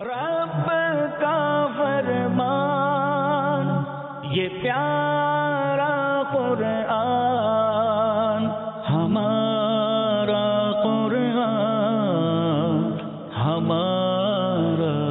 रब का फरमान, ये प्यारा कुरआन, हमारा कुरआन, हमारा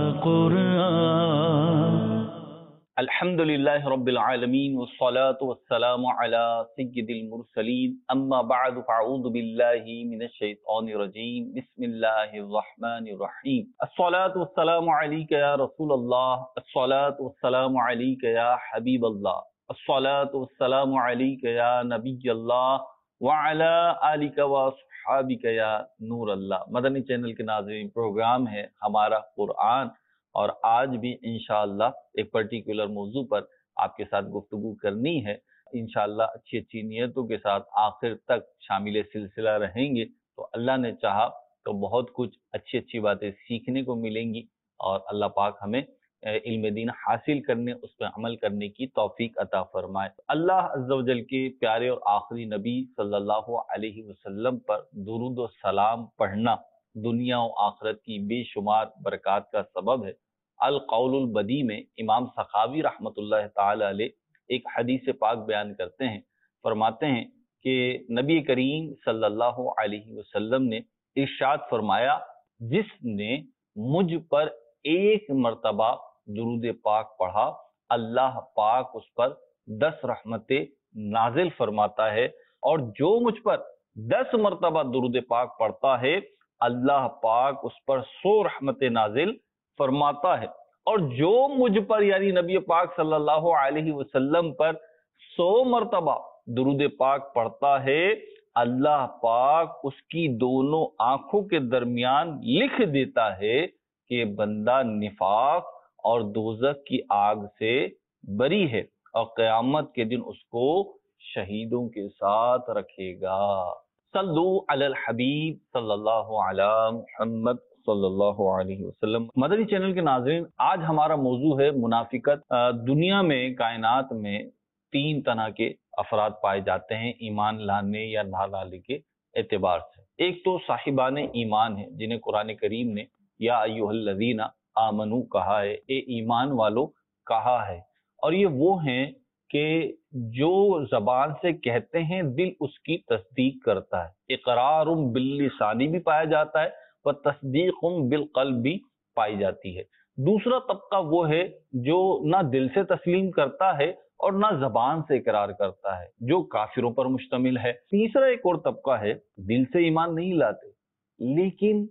कुरआन। अल्हम्दुलिल्लाह रब्बिल आलमीन वस्सलातु वस्सलामु अला सय्यिदिल मुरसलीन, अम्मा बअद फअऊज़ु बिल्लाहि मिनश शैतानिर रजीम, बिस्मिल्लाहिर रहमानिर रहीम। अस्सलातु वस्सलामु अलैका या रसूलल्लाह, अस्सलातु वस्सलामु अलैका या हबीबल्लाह, अस्सलातु वस्सलामु अलैका या नबियल्लाह व अला आलिका व अस्हाबिका या नूरल्लाह। मदनी चैनल के नाज़रीन, प्रोग्राम है हमारा कुरआन और आज भी इंशाअल्लाह एक पर्टिकुलर मौजू पर आपके साथ गुफ्तगू करनी है। इंशाअल्लाह अच्छी अच्छी नियतों के साथ आखिर तक शामिल सिलसिला रहेंगे तो अल्लाह ने चाहा तो बहुत कुछ अच्छी अच्छी बातें सीखने को मिलेंगी और अल्लाह पाक हमें इल्म दीन हासिल करने, उस पर अमल करने की तौफीक अता फरमाए। अल्लाह अज़्ज़ व जल के प्यारे और आखिरी नबी सल्लल्लाहु अलैहि वसल्लम पर दुरूद व सलाम पढ़ना दुनिया और आखिरत की बेशुमार बरक़ात का सबब है। अल कौलुल बदी में इमाम सखावी रहमतुल्लाह ताला अलैह एक हदीस पाक बयान करते हैं, फरमाते हैं कि नबी करीम सल्लल्लाहु अलैहि वसल्लम ने इरशाद फरमाया, जिसने मुझ पर एक मर्तबा दुरूद पाक पढ़ा, अल्लाह पाक उस पर 10 रहमतें नाजिल फरमाता है, और जो मुझ पर 10 मर्तबा दुरूद पाक पढ़ता है, अल्लाह पाक उस पर 100 रहमतें नाजिल फरमाता है। और जो मुझ पर यानी नबी पाक सल्लल्लाहु अलैहि वसल्लम पर 100 मर्तबा दुरूद पाक पढ़ता है, अल्लाह पाक उसकी दोनों आंखों के दरमियान लिख देता है कि बंदा निफाक और दोज़ख की आग से बरी है और क़यामत के दिन उसको शहीदों के साथ रखेगा। सल्लु अलल हबीब सल्लल्लाहु अला मुहम्मद सल्लल्लाहु अलैहि वसल्लम। मदनी चैनल के नाज़रीन, आज हमारा मौजू है मुनाफिकत। दुनिया में, कायनात में 3 तरह के अफराद पाए जाते हैं ईमान लाने या ना लाने के एतबार से। एक तो साहिबान ईमान है, जिन्हें कुरान करीम ने या अय्युहल्लज़ीना आमनू कहा है, ए ईमान वालों कहा है। और ये वो हैं कि जो जबान से कहते हैं, दिल उसकी तस्दीक करता है। इकरारुम बिल्लिसानी भी पाया जाता है व तस्दीकुम बिलक़ल्ब भी पाई जाती है। दूसरा तबका वो है जो ना दिल से तस्लीम करता है और ना जबान से इकरार करता है, जो काफिरों पर मुश्तमिल है। तीसरा एक और तबका है, दिल से ईमान नहीं लाते लेकिन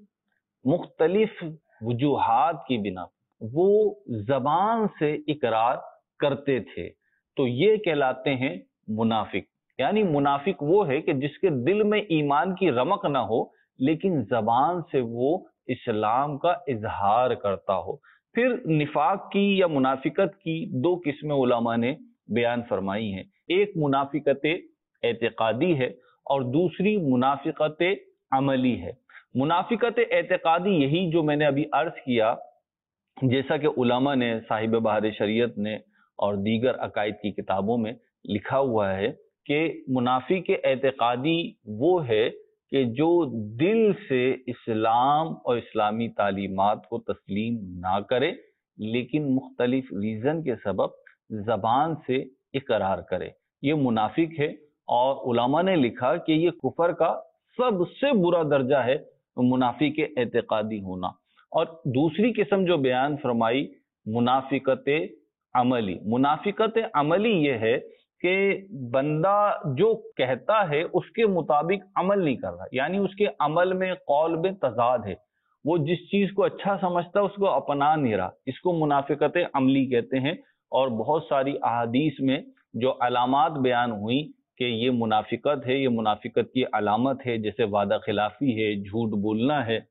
मुख्तलिफ वजूहात की बिना वो जबान से इकरार करते थे, तो ये कहलाते हैं मुनाफिक। यानी मुनाफिक वो है कि जिसके दिल में ईमान की रमक ना हो लेकिन जबान से वो इस्लाम का इजहार करता हो। फिर निफाक की या मुनाफिकत की 2 किस्में उलमा ने बयान फरमाई हैं। एक मुनाफिकत एतकादी है और दूसरी मुनाफिकत अमली है। मुनाफिकत एतकादी यही जो मैंने अभी अर्ज किया, जैसा कि उलमा ने, साहिब बहार शरीयत ने और दीगर अकायद की किताबों में लिखा हुआ है कि मुनाफिक एतकादी वो है कि जो दिल से इस्लाम और इस्लामी तालीमात को तस्लीम ना करे लेकिन मुख्तलिफ रीज़न के सबब ज़बान से इकरार करे, ये मुनाफिक है। और उलमा ने लिखा कि ये कुफर का सबसे बुरा दर्जा है मुनाफिक एतकादी होना। और दूसरी किस्म जो बयान फरमाई, मुनाफिकत अमली। मुनाफिकत अमली ये है कि बंदा जो कहता है उसके मुताबिक अमल नहीं कर रहा, यानी उसके अमल में, कौल में तजाद है, वो जिस चीज को अच्छा समझता है उसको अपना नहीं रहा, इसको मुनाफिकत अमली कहते हैं। और बहुत सारी अहादीस में जो अलामात बयान हुई कि ये मुनाफिकत है, ये मुनाफिकत की अलामत है, जैसे वादा खिलाफी है, झूठ बोलना है,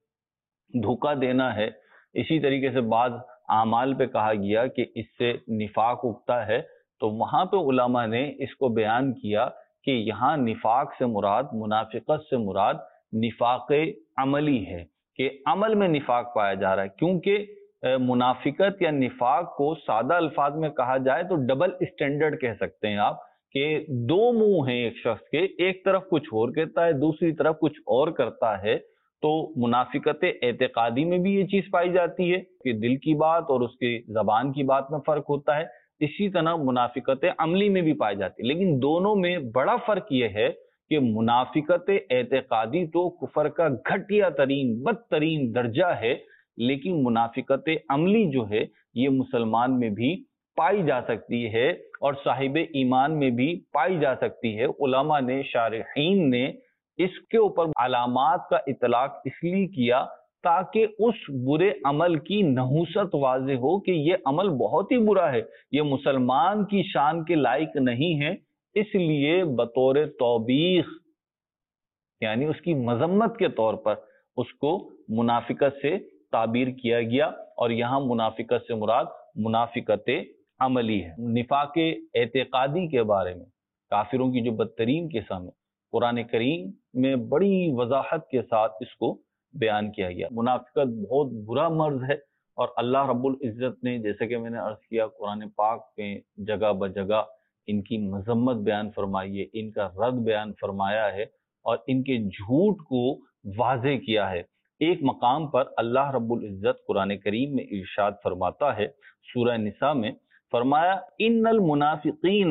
धोखा देना है। इसी तरीके से बाद आमाल पे कहा गया कि इससे निफाक उगता है, तो वहां पे उलमा ने इसको बयान किया कि यहाँ निफाक से मुराद, मुनाफिकत से मुराद निफाक अमली है, कि अमल में निफाक पाया जा रहा है। क्योंकि मुनाफिकत या निफाक को सादा अल्फाज में कहा जाए तो डबल स्टैंडर्ड कह सकते हैं आप, कि 2 मुंह हैं एक शख्स के, एक तरफ कुछ और कहता है, दूसरी तरफ कुछ और करता है। تو منافقت اعتقادی میں بھی یہ چیز پائی جاتی ہے کہ دل کی بات اور اس کے زبان کی بات میں فرق ہوتا ہے، اسی طرح منافقت عملی میں بھی پائی جاتی ہے، لیکن دونوں میں بڑا فرق یہ ہے کہ منافقت اعتقادی تو کفر کا گھٹیا ترین بدترین درجہ ہے، لیکن منافقت عملی جو ہے یہ مسلمان میں بھی پائی جا سکتی ہے اور صاحب ایمان میں بھی پائی جا سکتی ہے۔ علماء نے، شارحین نے اس کے اوپر علامات کا اطلاق اس لیے کیا تاکہ اس برے عمل کی نحوست واضح ہو کہ یہ عمل بہت ہی برا ہے، یہ مسلمان کی شان کے لائق نہیں ہے، اس لیے بطور توبیخ یعنی اس کی مذمت کے طور پر اس کو منافقت سے تعبیر کیا گیا، اور یہاں منافقت سے مراد منافقت عملی ہے۔ نفاق اعتقادی کے بارے میں کافروں کی جو بدترین قسم ہے، قرآن کریم میں بڑی وضاحت کے ساتھ اس کو بیان کیا گیا۔ منافقت بہت برا مرض ہے، اور اللہ رب العزت نے جیسے کہ میں نے عرض کیا قرآن پاک میں جگہ بجگہ ان کی مذمت بیان فرمائی ہے، ان کا رد بیان فرمایا ہے، اور ان کے جھوٹ کو واضح کیا ہے۔ ایک مقام پر اللہ رب العزت قرآن کریم میں ارشاد فرماتا ہے، سورہ نساء میں فرمایا ان المنافقین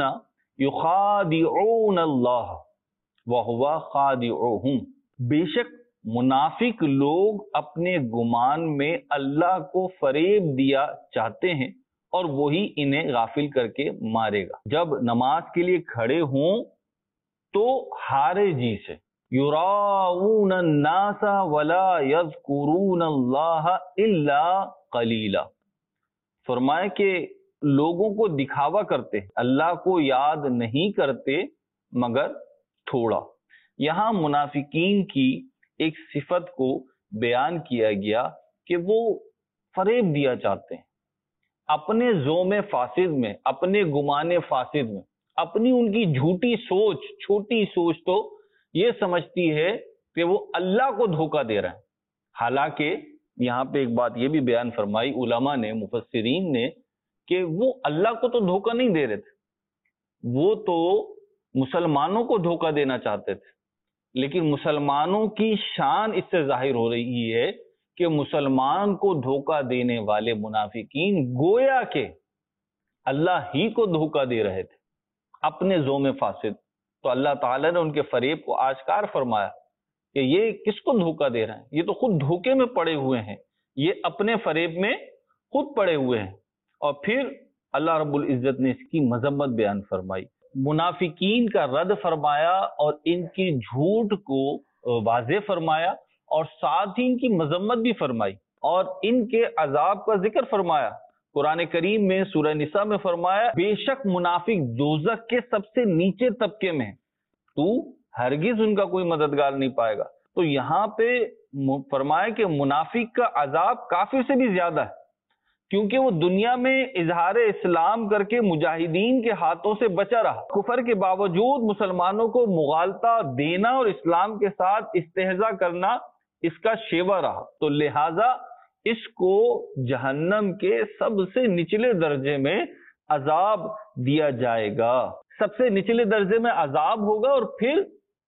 یخادعون اللہ وَهُوَ خَادِعُهُمْ، بے شک منافق لوگ اپنے گمان میں اللہ کو فریب دیا چاہتے ہیں اور وہی انہیں غافل کر کے مارے گا۔ جب نماز کے لیے کھڑے ہوں تو ہارے جی سے یراؤون الناس ولا یذکرون اللہ الا قلیلا، فرمائے کہ لوگوں کو دکھاوا کرتے، اللہ کو یاد نہیں کرتے مگر تھوڑا۔ یہاں منافقین کی ایک صفت کو بیان کیا گیا کہ وہ فریب دیا چاہتے ہیں، اپنے ذوم فاسد میں، اپنے گمان فاسد میں، اپنی ان کی جھوٹی سوچ، چھوٹی سوچ تو یہ سمجھتی ہے کہ وہ اللہ کو دھوکہ دے رہے ہیں۔ حالانکہ یہاں پہ ایک بات یہ بھی بیان فرمائی علماء نے، مفسرین نے، کہ وہ اللہ کو تو دھوکہ نہیں دے رہے تھے، وہ تو مسلمانوں کو دھوکہ دینا چاہتے تھے، لیکن مسلمانوں کی شان اس سے ظاہر ہو رہی ہے کہ مسلمان کو دھوکہ دینے والے منافقین گویا کہ اللہ ہی کو دھوکہ دے رہے تھے اپنے ذوم فاسد۔ تو اللہ تعالیٰ نے ان کے فریب کو آشکار فرمایا کہ یہ کس کو دھوکہ دے رہے ہیں، یہ تو خود دھوکے میں پڑے ہوئے ہیں، یہ اپنے فریب میں خود پڑے ہوئے ہیں۔ اور پھر اللہ رب العزت نے اس کی مذمت بیان فرمائی، منافقین کا رد فرمایا اور ان کی جھوٹ کو واضح فرمایا، اور ساتھ ہی ان کی مذمت بھی فرمائی اور ان کے عذاب کا ذکر فرمایا۔ قرآن کریم میں سورہ نساء میں فرمایا بے شک منافق دوزخ کے سب سے نیچے طبقے میں ہیں، تو ہرگز ان کا کوئی مددگار نہیں پائے گا۔ تو یہاں پہ فرمایا کہ منافق کا عذاب کافر سے بھی زیادہ ہے، کیونکہ وہ دنیا میں اظہار اسلام کر کے مجاہدین کے ہاتھوں سے بچا رہا، کفر کے باوجود مسلمانوں کو مغالطہ دینا اور اسلام کے ساتھ استہزاء کرنا اس کا شیوا رہا، تو لہذا اس کو جہنم کے سب سے نچلے درجے میں عذاب دیا جائے گا، سب سے نچلے درجے میں عذاب ہوگا۔ اور پھر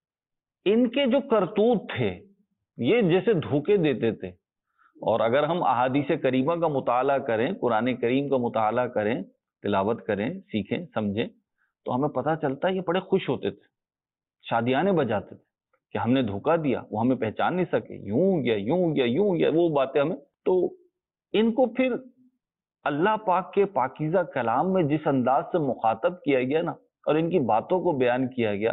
ان کے جو کرتوت تھے، یہ جیسے دھوکے دیتے تھے، اور اگر ہم احادیث کریمہ کا مطالعہ کریں، قرآن کریم کا مطالعہ کریں، تلاوت کریں، سیکھیں، سمجھیں، تو ہمیں پتہ چلتا ہے یہ بڑے خوش ہوتے تھے، شادیانے بجاتے تھے کہ ہم نے دھوکہ دیا، وہ ہمیں پہچان نہیں سکے، یوں یا یوں یا یوں یا وہ باتیں ہمیں۔ تو ان کو پھر اللہ پاک کے پاکیزہ کلام میں جس انداز سے مخاطب کیا گیا نا، اور ان کی باتوں کو بیان کیا گیا،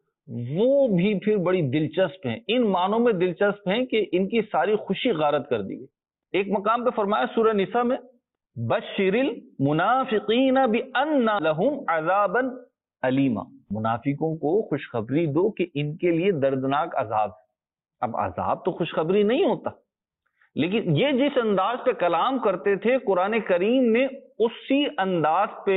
وہ بھی پھر بڑی دلچسپ ہیں، ان معنوں میں دلچسپ ہیں کہ ان کی ساری خوشی غارت کر دی گئی۔ ایک مقام پہ فرمایا سورہ نساء میں بشر المنافقین بان لہم عذابا علیما، منافقوں کو خوشخبری دو کہ ان کے لیے دردناک عذاب ہے۔ اب عذاب تو خوشخبری نہیں ہوتا، لیکن یہ جس انداز پہ کلام کرتے تھے قرآن کریم نے اسی انداز پہ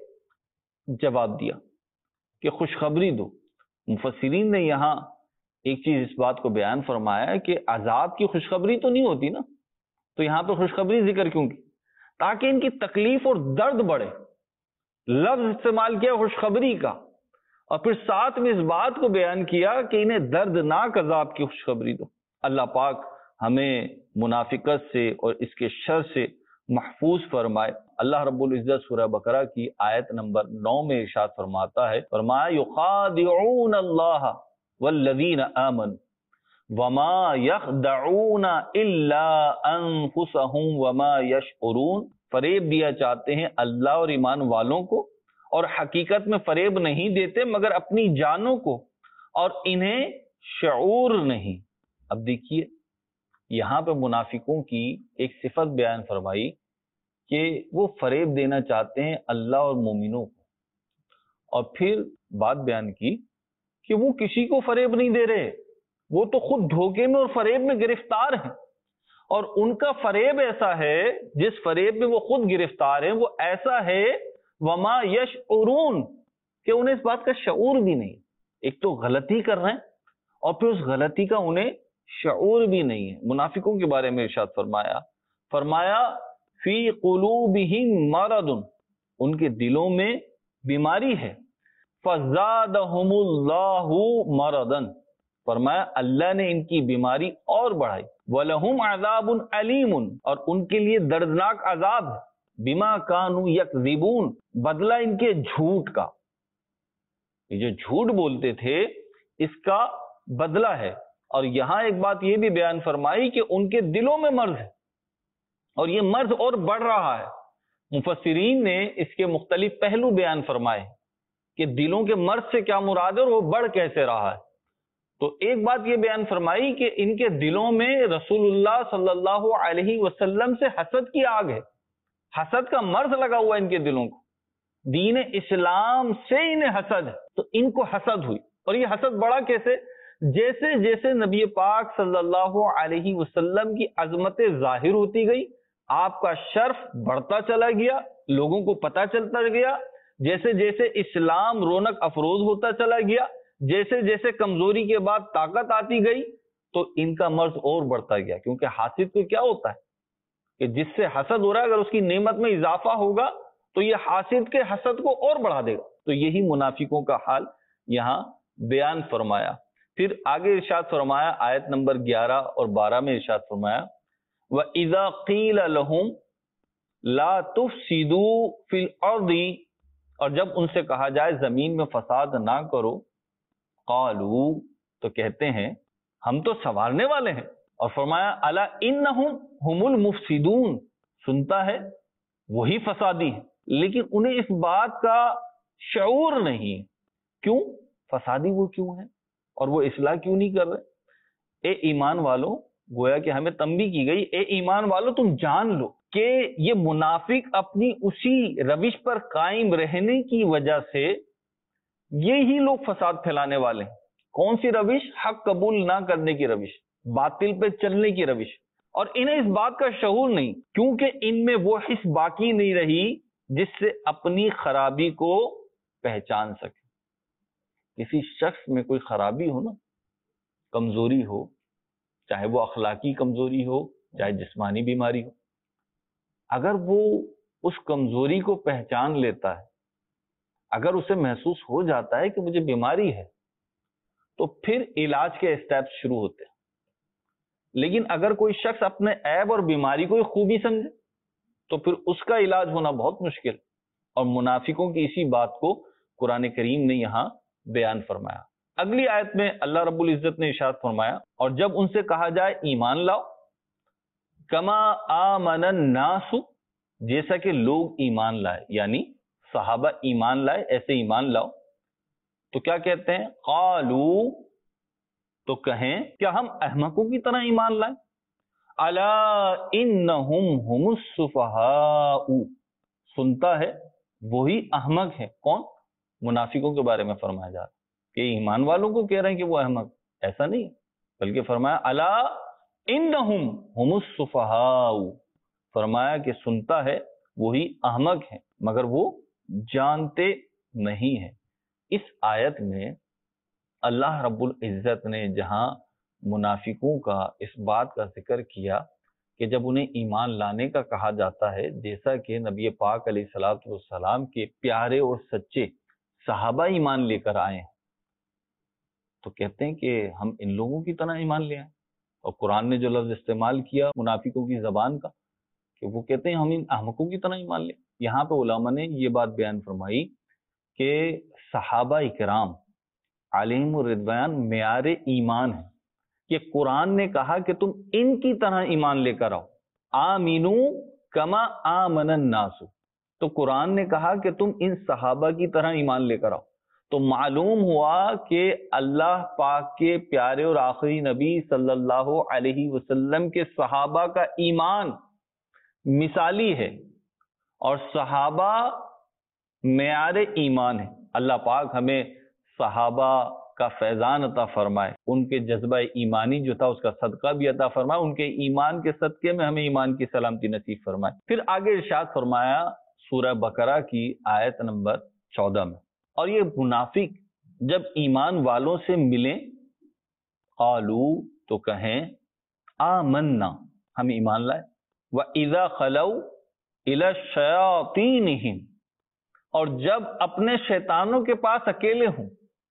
جواب دیا کہ خوشخبری دو۔ مفسرین نے یہاں ایک چیز اس بات کو بیان فرمایا ہے کہ عذاب کی خوشخبری تو نہیں ہوتی نا، تو یہاں پہ خوشخبری ذکر کیوں کی؟ تاکہ ان کی تکلیف اور درد بڑھے، لفظ استعمال کیا خوشخبری کا، اور پھر ساتھ میں اس بات کو بیان کیا کہ انہیں دردناک عذاب کی خوشخبری دو۔ اللہ پاک ہمیں منافقت سے اور اس کے شر سے محفوظ فرمائے۔ اللہ رب العزت سورہ بقرہ کی آیت نمبر 9 میں ارشاد فرماتا ہے، فرمایا یخادعون اللہ والذین آمنوا وما یخدعون الا انفسهم وما یشعرون، فریب دیا چاہتے ہیں اللہ اور ایمان والوں کو، اور حقیقت میں فریب نہیں دیتے مگر اپنی جانوں کو، اور انہیں شعور نہیں۔ اب دیکھیے یہاں پہ منافقوں کی ایک صفت بیان فرمائی کہ وہ فریب دینا چاہتے ہیں اللہ اور مومنوں کو، اور پھر بات بیان کی کہ وہ کسی کو فریب نہیں دے رہے، وہ تو خود دھوکے میں اور فریب میں گرفتار ہیں، اور ان کا فریب ایسا ہے، جس فریب میں وہ خود گرفتار ہیں وہ ایسا ہے وما یشعرون، کہ انہیں اس بات کا شعور بھی نہیں۔ ایک تو غلطی کر رہے ہیں اور پھر اس غلطی کا انہیں شعور بھی نہیں ہے۔ منافقوں کے بارے میں ارشاد فرمایا فی قلوبہم مرض، ان کے دلوں میں بیماری ہے، فزادہم اللہ مرضا، فرمایا اللہ نے ان کی بیماری اور بڑھائی، وَلَهُمْ عَذَابٌ عَلِيمٌ، اور ان کے لیے دردناک عذاب ہے، بِمَا كَانُوا يَكْذِبُونَ، بدلہ ان کے جھوٹ کا، یہ جو جھوٹ بولتے تھے اس کا بدلہ ہے۔ اور یہاں ایک بات یہ بھی بیان فرمائی کہ ان کے دلوں میں مرض ہے، اور یہ مرض اور بڑھ رہا ہے۔ مفسرین نے اس کے مختلف پہلو بیان فرمائے کہ دلوں کے مرض سے کیا مراد ہے اور وہ بڑھ کیسے رہا ہے۔ تو ایک بات یہ بیان فرمائی کہ ان کے دلوں میں رسول اللہ صلی اللہ علیہ وسلم سے حسد کی آگ ہے، حسد کا مرض لگا ہوا ہے ان کے دلوں کو، دین اسلام سے انہیں حسد ہے، تو ان کو حسد ہوئی۔ اور یہ حسد بڑا کیسے؟ جیسے جیسے نبی پاک صلی اللہ علیہ وسلم کی عظمت ظاہر ہوتی گئی، آپ کا شرف بڑھتا چلا گیا، لوگوں کو پتہ چلتا گیا، جیسے جیسے اسلام رونق افروز ہوتا چلا گیا، جیسے جیسے کمزوری کے بعد طاقت آتی گئی، تو ان کا مرض اور بڑھتا گیا۔ کیونکہ حاسد کو کیا ہوتا ہے کہ جس سے حسد ہو رہا ہے، اگر اس کی نعمت میں اضافہ ہوگا تو یہ حاسد کے حسد کو اور بڑھا دے گا۔ تو یہی منافقوں کا حال یہاں بیان فرمایا۔ پھر آگے ارشاد فرمایا آیت نمبر 11 اور 12 میں ارشاد فرمایا وَإِذَا قِيلَ لَهُمْ لَا تُفْسِدُوا فِي الْأَرْضِ، اور جب ان سے کہا جائے زمین میں فساد نہ کرو، قالوا، تو کہتے ہیں ہم تو سنوارنے والے ہیں، اور فرمایا الا انہم ہم المفسدون، سنتا ہے وہی فسادی ہیں، لیکن انہیں اس بات کا شعور نہیں۔ کیوں فسادی وہ کیوں ہیں اور وہ اصلاح کیوں نہیں کر رہے؟ اے ایمان والو، گویا کہ ہمیں تنبیہ کی گئی، اے ایمان والو تم جان لو کہ یہ منافق اپنی اسی روش پر قائم رہنے کی وجہ سے یہی لوگ فساد پھیلانے والے ہیں۔ کون سی روش؟ حق قبول نہ کرنے کی روش، باطل پہ چلنے کی روش، اور انہیں اس بات کا شعور نہیں، کیونکہ ان میں وہ حس باقی نہیں رہی جس سے اپنی خرابی کو پہچان سکے۔ کسی شخص میں کوئی خرابی ہو نا، کمزوری ہو، چاہے وہ اخلاقی کمزوری ہو چاہے جسمانی بیماری ہو، اگر وہ اس کمزوری کو پہچان لیتا ہے، اگر اسے محسوس ہو جاتا ہے کہ مجھے بیماری ہے، تو پھر علاج کے اسٹیپس شروع ہوتے ہیں۔ لیکن اگر کوئی شخص اپنے عیب اور بیماری کو خوبی سمجھے تو پھر اس کا علاج ہونا بہت مشکل، اور منافقوں کی اسی بات کو قرآن کریم نے یہاں بیان فرمایا۔ اگلی آیت میں اللہ رب العزت نے ارشاد فرمایا اور جب ان سے کہا جائے ایمان لاؤ، کما آمن الناس، جیسا کہ لوگ ایمان لائے، یعنی صحابہ ایمان لائے ایسے ایمان لاؤ، تو کیا کہتے ہیں؟ قالو، تو کہیں کیا ہم احمقوں کی طرح ایمان لائیں؟ الا انہم ہم السفہاء، سنتا ہے وہی احمق ہے۔ کون؟ منافقوں کے بارے میں فرمایا جا رہا کہ ایمان والوں کو کہہ رہے ہیں کہ وہ احمق، ایسا نہیں، بلکہ فرمایا الا انہم ہم السفہاء، فرمایا کہ سنتا ہے وہی احمق ہے مگر وہ جانتے نہیں ہیں۔ اس آیت میں اللہ رب العزت نے جہاں منافقوں کا اس بات کا ذکر کیا کہ جب انہیں ایمان لانے کا کہا جاتا ہے، جیسا کہ نبی پاک علیہ الصلوۃ والسلام کے پیارے اور سچے صحابہ ایمان لے کر آئے ہیں، تو کہتے ہیں کہ ہم ان لوگوں کی طرح ایمان لے آئیں۔ اور قرآن نے جو لفظ استعمال کیا منافقوں کی زبان کا کہ وہ کہتے ہیں ہم ان احمقوں کی طرح ایمان لیں، یہاں پہ علماء نے یہ بات بیان فرمائی کہ صحابہ اکرام علیہم الرضوان معیار ایمان ہے، کہ قرآن نے کہا کہ تم ان کی طرح ایمان لے کر آؤ، آمینو کما آمن الناس، تو قرآن نے کہا کہ تم ان صحابہ کی طرح ایمان لے کر آؤ۔ تو معلوم ہوا کہ اللہ پاک کے پیارے اور آخری نبی صلی اللہ علیہ وسلم کے صحابہ کا ایمان مثالی ہے، اور صحابہ معیار ایمان ہے۔ اللہ پاک ہمیں صحابہ کا فیضان عطا فرمائے، ان کے جذبہ ایمانی جو تھا اس کا صدقہ بھی عطا فرمائے، ان کے ایمان کے صدقے میں ہمیں ایمان کی سلامتی نصیب فرمائے۔ پھر آگے ارشاد فرمایا سورہ بقرہ کی آیت نمبر 14 میں، اور یہ منافق جب ایمان والوں سے ملیں قالو تو کہیں آمنا ہم ایمان لائے، وَإِذَا خَلَوْا إِلَى شَيَاطِينِهِمْ اور جب اپنے شیطانوں کے پاس اکیلے ہوں،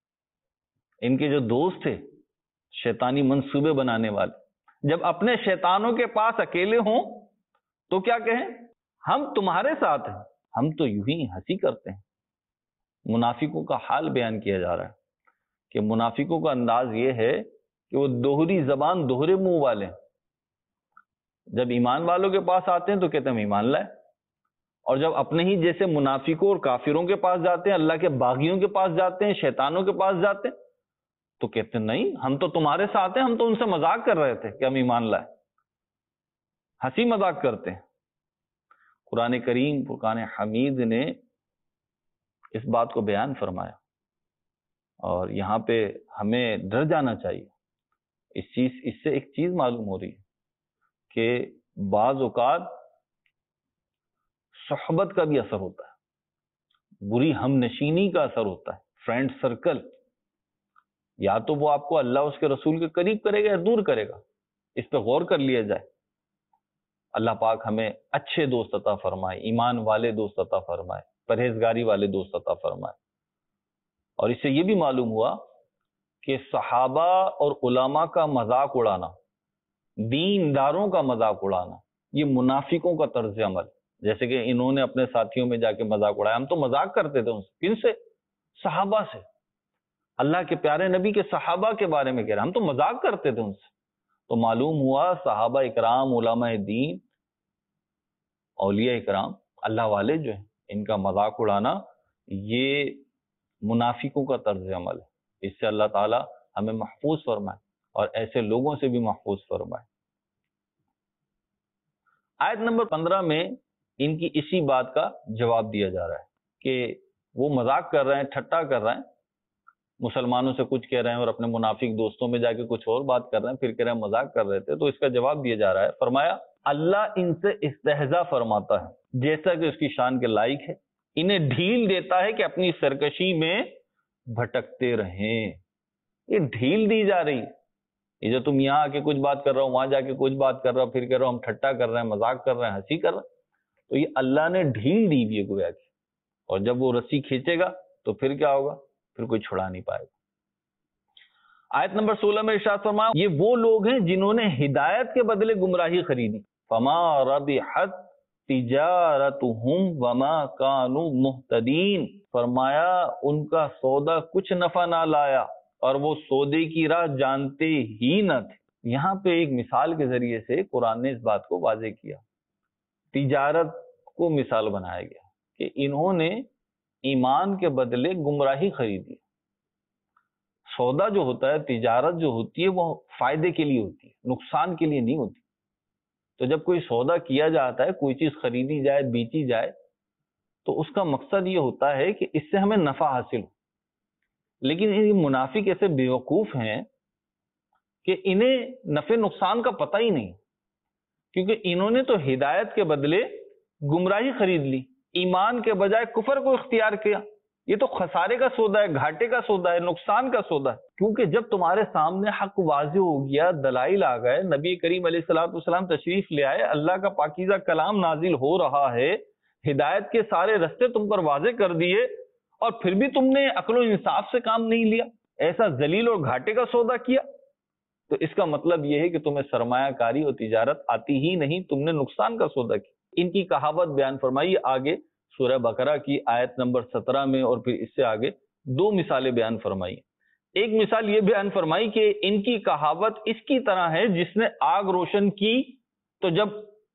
ان کے جو دوست تھے شیطانی منصوبے بنانے والے، جب اپنے شیطانوں کے پاس اکیلے ہوں تو کیا کہیں؟ ہم تمہارے ساتھ ہیں، ہم تو یوں ہی ہنسی کرتے ہیں۔ منافقوں کا حال بیان کیا جا رہا ہے کہ منافقوں کا انداز یہ ہے کہ وہ دوہری زبان دوہرے منہ والے ہیں، جب ایمان والوں کے پاس آتے ہیں تو کہتے ہیں ہم ایمان لائے، اور جب اپنے ہی جیسے منافقوں اور کافروں کے پاس جاتے ہیں، اللہ کے باغیوں کے پاس جاتے ہیں، شیطانوں کے پاس جاتے ہیں تو کہتے ہیں نہیں ہم تو تمہارے ساتھ ہیں، ہم تو ان سے مذاق کر رہے تھے کہ ہم ایمان لائے، ہنسی مذاق کرتے ہیں۔ قرآن کریم فرقان حمید نے اس بات کو بیان فرمایا، اور یہاں پہ ہمیں ڈر جانا چاہیے اس سے ایک چیز معلوم ہو رہی ہے کہ بعض اوقات صحبت کا بھی اثر ہوتا ہے، بری ہم نشینی کا اثر ہوتا ہے، فرینڈ سرکل، یا تو وہ آپ کو اللہ اس کے رسول کے قریب کرے گا یا دور کرے گا، اس پہ غور کر لیا جائے۔ اللہ پاک ہمیں اچھے دوست عطا فرمائے، ایمان والے دوست عطا فرمائے، پرہیزگاری والے دوست عطا فرمائے۔ اور اس سے یہ بھی معلوم ہوا کہ صحابہ اور علماء کا مذاق اڑانا، دینداروں کا مذاق اڑانا، یہ منافقوں کا طرز عمل، جیسے کہ انہوں نے اپنے ساتھیوں میں جا کے مذاق اڑایا، ہم تو مذاق کرتے تھے ان سے، کن سے؟ صحابہ سے، اللہ کے پیارے نبی کے صحابہ کے بارے میں کہہ رہے ہیں، ہم تو مذاق کرتے تھے ان سے۔ تو معلوم ہوا صحابہ اکرام، علماء دین، اولیاء اکرام، اللہ والے جو ہیں، ان کا مذاق اڑانا یہ منافقوں کا طرز عمل ہے۔ اس سے اللہ تعالی ہمیں محفوظ فرمائے اور ایسے لوگوں سے بھی محفوظ فرمائے۔ آیت نمبر 15 میں ان کی اسی بات کا جواب دیا جا رہا ہے کہ وہ مذاق کر رہے ہیں، ٹھٹا کر رہے ہیں، مسلمانوں سے کچھ کہہ رہے ہیں اور اپنے منافق دوستوں میں جا کے کچھ اور بات کر رہے ہیں، پھر کہہ رہے ہیں مذاق کر رہے تھے۔ تو اس کا جواب دیا جا رہا ہے، فرمایا اللہ ان سے استہزاء فرماتا ہے جیسا کہ اس کی شان کے لائق ہے، انہیں ڈھیل دیتا ہے کہ اپنی سرکشی میں بھٹکتے رہیں۔ یہ ڈھیل دی جا رہی ہے، یہ جو تم یہاں آ کے کچھ بات کر رہا ہو، وہاں جا کے کچھ بات کر رہا ہو، پھر کہہ رہا ہو ہم ٹھٹا کر رہے ہیں، مذاق کر رہے ہیں، ہنسی کر رہے ہیں، تو یہ اللہ نے ڈھیل دی ہوئی ہے گویا کی، اور جب وہ رسی کھینچے گا تو پھر کیا ہوگا؟ پھر کوئی چھڑا نہیں پائے گا۔ آیت نمبر 16 میں ارشاد فرمایا یہ وہ لوگ ہیں جنہوں نے ہدایت کے بدلے گمراہی خریدی، فما ربحت تجارتہم وما کانوا مہتدین، فرمایا ان کا سودا کچھ نفع نہ لایا اور وہ سودے کی راہ جانتے ہی نہ تھے۔ یہاں پہ ایک مثال کے ذریعے سے قرآن نے اس بات کو واضح کیا، تجارت کو مثال بنایا گیا کہ انہوں نے ایمان کے بدلے گمراہی خریدی۔ سودا جو ہوتا ہے، تجارت جو ہوتی ہے، وہ فائدے کے لیے ہوتی ہے، نقصان کے لیے نہیں ہوتی۔ تو جب کوئی سودا کیا جاتا ہے، کوئی چیز خریدی جائے، بیچی جائے، تو اس کا مقصد یہ ہوتا ہے کہ اس سے ہمیں نفع حاصل ہو۔ لیکن یہ منافق ایسے بیوقوف ہیں کہ انہیں نفع نقصان کا پتہ ہی نہیں، کیونکہ انہوں نے تو ہدایت کے بدلے گمراہی خرید لی، ایمان کے بجائے کفر کو اختیار کیا۔ یہ تو خسارے کا سودا ہے، گھاٹے کا سودا ہے، نقصان کا سودا ہے۔ کیونکہ جب تمہارے سامنے حق واضح ہو گیا، دلائل آ گئے، نبی کریم علیہ السلام تشریف لے آئے، اللہ کا پاکیزہ کلام نازل ہو رہا ہے، ہدایت کے سارے رستے تم پر واضح کر دیے، اور پھر بھی تم نے عقل و انصاف سے کام نہیں لیا، ایسا ذلیل اور گھاٹے کا سودا کیا۔ تو اس کا مطلب یہ ہے کہ تمہیں سرمایہ کاری اور تجارت آتی ہی نہیں، تم نے نقصان کا سودا کیا۔ ان کی کہاوت بیان فرمائی آگے سورہ بقرہ کی آیت نمبر 17 میں، اور پھر اس سے آگے دو مثالیں بیان فرمائی۔ ایک مثال یہ بیان فرمائی کہ ان کی کہاوت اس کی طرح ہے جس نے آگ روشن کی، تو جب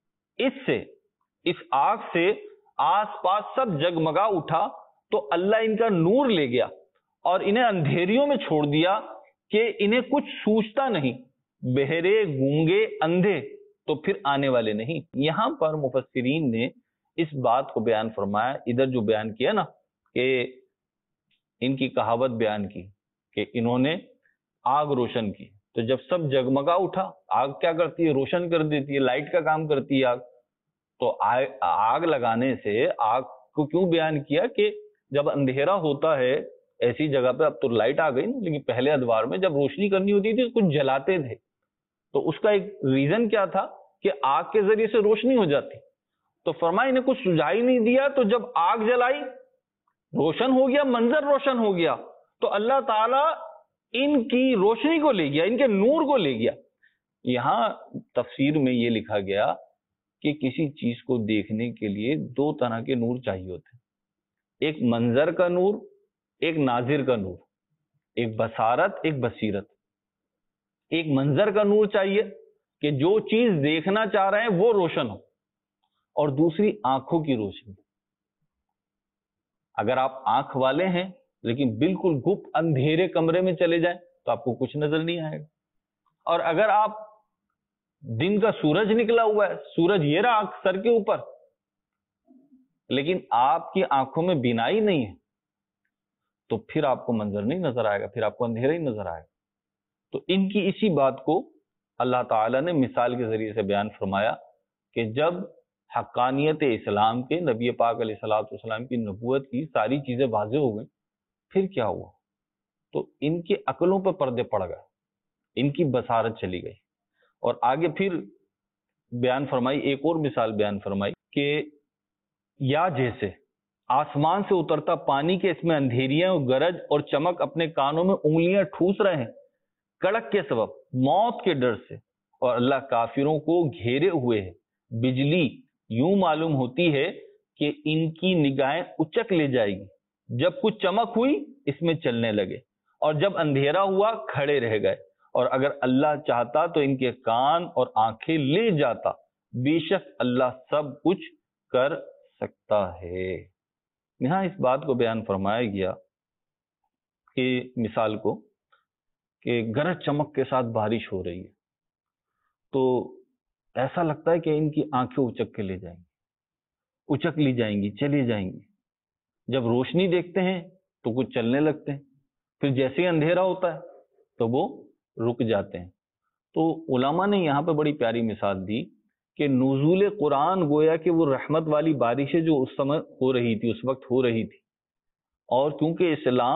اس آگ سے آس پاس سب جگمگا اٹھا تو اللہ ان کا نور لے گیا اور انہیں اندھیریوں میں چھوڑ دیا کہ انہیں کچھ سوچتا نہیں، بہرے گونگے اندھے تو پھر آنے والے نہیں۔ یہاں پر مفسرین نے اس بات کو بیان فرمایا، ادھر جو بیان کیا نا کہ ان کی کہاوت بیان کی کہ انہوں نے آگ روشن کی، تو جب سب جگمگا اٹھا، آگ کیا کرتی ہے؟ روشن کر دیتی ہے، لائٹ کا کام کرتی ہے آگ۔ تو آگ لگانے سے آگ کو کیوں بیان کیا کہ جب اندھیرا ہوتا ہے ایسی جگہ پہ، اب تو لائٹ آ گئی نا، لیکن پہلے ادوار میں جب روشنی کرنی ہوتی تھی کچھ جلاتے تھے، تو اس کا ایک ریزن کیا تھا کہ آگ کے ذریعے سے روشنی ہو جاتی۔ تو فرمایا انہیں کچھ سجھائی نہیں دیا، تو جب آگ جلائی روشن ہو گیا، منظر روشن ہو گیا، تو اللہ تعالیٰ ان کی روشنی کو لے گیا، ان کے نور کو لے گیا۔ یہاں تفسیر میں یہ لکھا گیا کہ کسی چیز کو دیکھنے کے لیے دو طرح کے نور چاہیے ہوتے ہیں، ایک منظر کا نور، ایک ناظر کا نور، ایک بصارت، ایک بصیرت۔ ایک منظر کا نور چاہیے کہ جو چیز دیکھنا چاہ رہے ہیں وہ روشن ہو، اور دوسری آنکھوں کی روشنی۔ اگر آپ آنکھ والے ہیں لیکن بالکل گپ اندھیرے کمرے میں چلے جائیں تو آپ کو کچھ نظر نہیں آئے گا، اور اگر آپ دن کا سورج نکلا ہوا ہے، سورج یہ رہا سر کے اوپر، لیکن آپ کی آنکھوں میں بینائی نہیں ہے، تو پھر آپ کو منظر نہیں نظر آئے گا، پھر آپ کو اندھیرا ہی نظر آئے گا۔ تو ان کی اسی بات کو اللہ تعالیٰ نے مثال کے ذریعے سے بیان فرمایا کہ جب حقانیت اسلام کے، نبی پاک علیہ الصلوۃ والسلام کی نبوت کی ساری چیزیں واضح ہو گئیں، پھر کیا ہوا؟ تو ان کے عقلوں پہ پردے پڑ گئے، ان کی بصارت چلی گئی، اور آگے پھر بیان فرمائی، ایک اور مثال بیان فرمائی کہ یا جیسے آسمان سے اترتا پانی کے اس میں اندھیریاں اور گرج اور چمک اپنے کانوں میں انگلیاں ٹھوس رہے ہیں کڑک کے سبب، موت کے ڈر سے، اور اللہ کافروں کو گھیرے ہوئے ہے۔ بجلی یوں معلوم ہوتی ہے کہ ان کی نگاہیں اچک لے جائے گی، جب کچھ چمک ہوئی اس میں چلنے لگے، اور جب اندھیرا ہوا کھڑے رہ گئے، اور اگر اللہ چاہتا تو ان کے کان اور آنکھیں لے جاتا، بے شک اللہ سب کچھ کر سکتا ہے۔ یہاں اس بات کو بیان فرمایا گیا کہ مثال کو کہ گرج چمک کے ساتھ بارش ہو رہی ہے، تو ایسا لگتا ہے کہ ان کی آنکھیں اچک کے لے جائیں گی، اچک لی جائیں گی، چلی جائیں گی۔ جب روشنی دیکھتے ہیں تو کچھ چلنے لگتے ہیں، پھر جیسے ہی اندھیرا ہوتا ہے تو وہ رک جاتے ہیں۔ تو علماء نے یہاں پہ بڑی پیاری مثال دی کہ نزول قرآن گویا کہ وہ رحمت والی بارشیں جو اس سمے ہو رہی تھی، اس وقت ہو رہی تھی، اور کیونکہ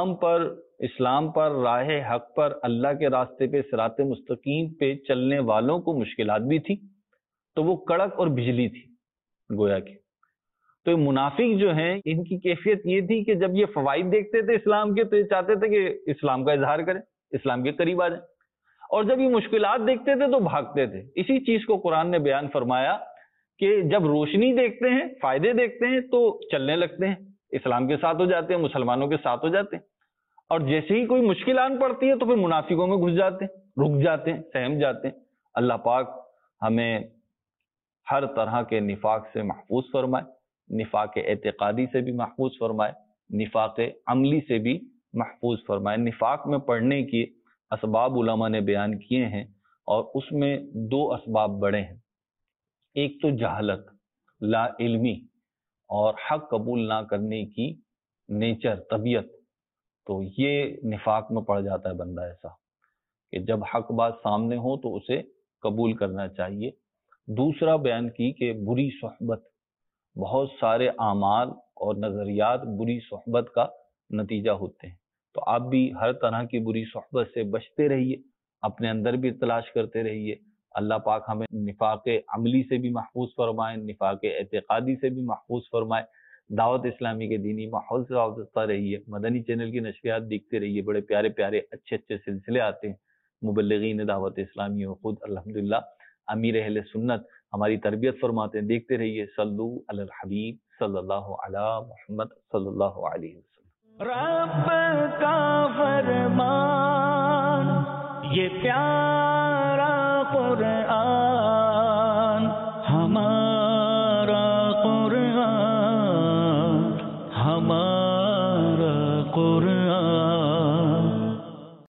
اسلام پر راہ حق پر، اللہ کے راستے پہ، صراط مستقیم پہ چلنے والوں کو مشکلات بھی تھی، تو وہ کڑک اور بجلی تھی گویا کہ۔ تو یہ منافق جو ہیں، ان کی کیفیت یہ تھی کہ جب یہ فوائد دیکھتے تھے اسلام کے تو یہ چاہتے تھے کہ اسلام کا اظہار کریں، اسلام کے قریب آ جائیں، اور جب یہ مشکلات دیکھتے تھے تو بھاگتے تھے۔ اسی چیز کو قرآن نے بیان فرمایا کہ جب روشنی دیکھتے ہیں، فائدے دیکھتے ہیں تو چلنے لگتے ہیں، اسلام کے ساتھ ہو جاتے ہیں، مسلمانوں کے ساتھ ہو جاتے ہیں، اور جیسے ہی کوئی مشکل آن پڑتی ہے تو پھر منافقوں میں گھس جاتے ہیں، رک جاتے ہیں، سہم جاتے ہیں۔ اللہ پاک ہمیں ہر طرح کے نفاق سے محفوظ فرمائے، نفاق اعتقادی سے بھی محفوظ فرمائے، نفاق عملی سے بھی محفوظ فرمائے۔ نفاق میں پڑنے کی اسباب علماء نے بیان کیے ہیں، اور اس میں دو اسباب بڑے ہیں۔ ایک تو جہالت، لا علمی، اور حق قبول نہ کرنے کی نیچر، طبیعت، تو یہ نفاق میں پڑ جاتا ہے بندہ ایسا کہ جب حق بات سامنے ہو تو اسے قبول کرنا چاہیے۔ دوسرا بیان کی کہ بری صحبت، بہت سارے اعمال اور نظریات بری صحبت کا نتیجہ ہوتے ہیں، تو آپ بھی ہر طرح کی بری صحبت سے بچتے رہیے، اپنے اندر بھی تلاش کرتے رہیے۔ اللہ پاک ہمیں نفاق عملی سے بھی محفوظ فرمائے، نفاق اعتقادی سے بھی محفوظ فرمائے۔ دعوت اسلامی کے دینی ماحول سے وابستہ رہیے، مدنی چینل کی نشریات دیکھتے رہیے، بڑے پیارے پیارے اچھے اچھے سلسلے آتے ہیں مبلغین دعوت اسلامی و خود الحمدللہ امیر اہل سنت ہماری تربیت فرماتے ہیں. دیکھتے رہیے. صلو علی الحبیب صلی اللہ علی محمد صلی اللہ علیہ وسلم. رب کا فرمان یہ پیار